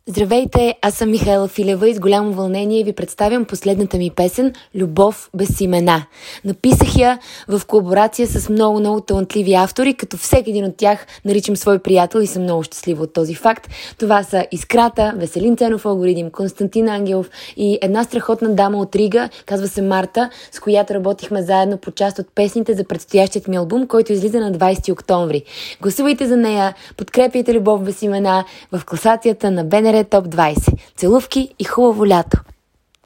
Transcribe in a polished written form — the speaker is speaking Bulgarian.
Здравейте, аз съм Михаела Филева и с голямо вълнение ви представям последната ми песен "Любов без имена". Написах я в колаборация с много талантливи автори, като всеки един от тях наричам свой приятел и съм много щастлива от този факт. Това са Искрата, Веселин Ценов Алгоритъм, Константин Ангелов и една страхотна дама от Рига, казва се Марта, с която работихме заедно по част от песните за предстоящият ми албум, който излиза на 20 октомври. Гласувайте за нея, подкрепяйте Любов без имена в класацията на БНР Топ 20. Целувки и хубаво лято!